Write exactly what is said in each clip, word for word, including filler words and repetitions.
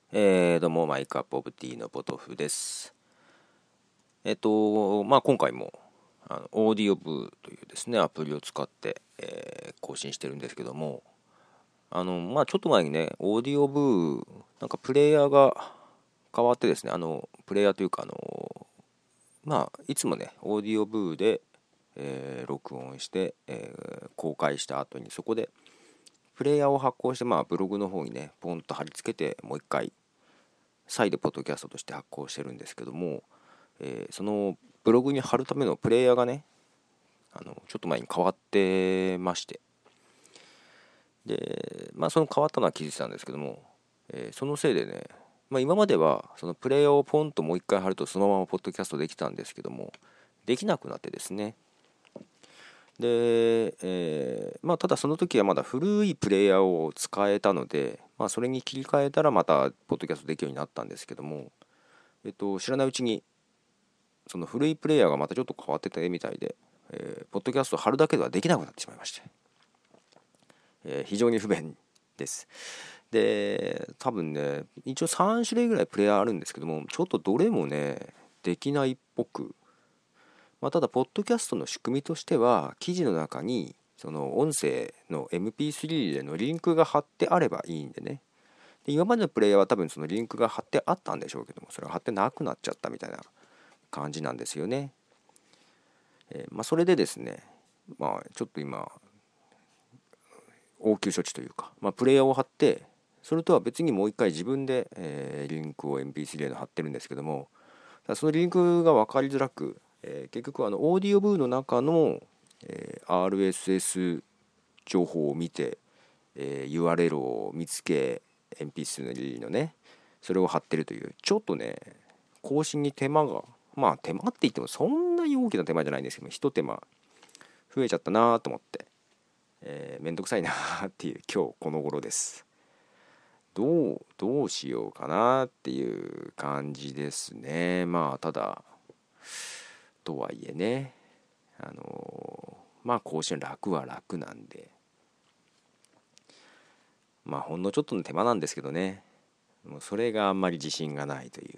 えー、どうも、マイクアップオブティーのポトフです。えっと、まあ、今回も、あの、オーディオブーというですね、アプリを使って、えー更新してるんですけども、あの、まあ、ちょっと前にね、オーディオブー、なんかプレイヤーが変わってですね、あの、プレイヤーというか、あの、まあ、いつもね、オーディオブーで、えー録音して、えー公開した後に、そこで、プレイヤーを発行して、まあ、ブログの方にね、ポンと貼り付けて、もう一回、再でポッドキャストとして発行してるんですけども、えーそのブログに貼るためのプレイヤーがね、あのちょっと前に変わってまして、で、まあ、その変わったのは気づいてたんですけども、えーそのせいでね、まあ、今まではそのプレイヤーをポンともう一回貼るとそのままポッドキャストできたんですけども、できなくなってですね。で、えーまあ、ただその時はまだ古いプレイヤーを使えたので、まあ、それに切り替えたらまたポッドキャストできるようになったんですけども、えっと、知らないうちにその古いプレイヤーがまたちょっと変わってたみたいで、えーポッドキャストを貼るだけではできなくなってしまいまして、えー非常に不便です。で、多分ね、一応さん種類ぐらいプレイヤーあるんですけども、ちょっとどれもね、できないっぽく、まあ、ただ、ポッドキャストの仕組みとしては、記事の中に、その音声の エムピースリー でのリンクが貼ってあればいいんでね。で、今までのプレイヤーは多分そのリンクが貼ってあったんでしょうけども、それが貼ってなくなっちゃったみたいな感じなんですよね。えーまあ、それでですね、まあ、ちょっと今、応急処置というか、まあ、プレイヤーを貼って、それとは別にもう一回自分で、えーリンクを エムピースリー で貼ってるんですけども、そのリンクが分かりづらく、えー結局あのオーディオブーの中の、えー アールエスエス 情報を見て、えー ユーアールエル を見つけ エムピースリー のね、それを貼ってるという、ちょっとね、更新に手間が、まあ手間って言ってもそんなに大きな手間じゃないんですけど、一手間増えちゃったなと思って、えー、めんどくさいなっていう今日この頃です。どう、どうしようかなっていう感じですね。まあただ、とはいえね、あのーまあ更新楽は楽なんで、まあほんのちょっとの手間なんですけどね、もうそれがあんまり自信がないという。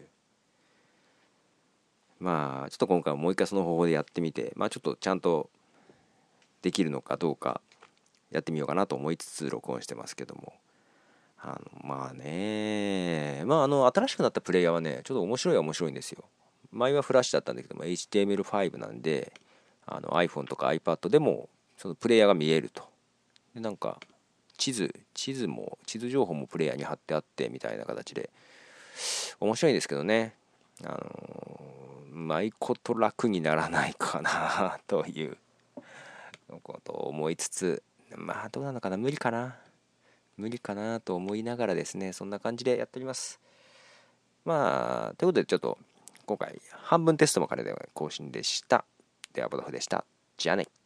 まあちょっと今回はもう一回その方法でやってみて、まあちょっとちゃんとできるのかどうかやってみようかなと思いつつ録音してますけども、あのまあね、まああの新しくなったプレイヤーはね、ちょっと面白いは面白いんですよ。前はフラッシュだったんだけども エイチティーエムエルファイブ なんで、あの iPhone とか iPad でもそのプレイヤーが見えると。でなんか地図地図も地図情報もプレイヤーに貼ってあってみたいな形で面白いんですけどね、あのうまいこと楽にならないかなということを思いつつ、まあどうなのかな、無理かな無理かなと思いながらですね、そんな感じでやっております。まあということで、ちょっと今回半分テストも兼ねて更新でした。ではボトフでした。じゃあね。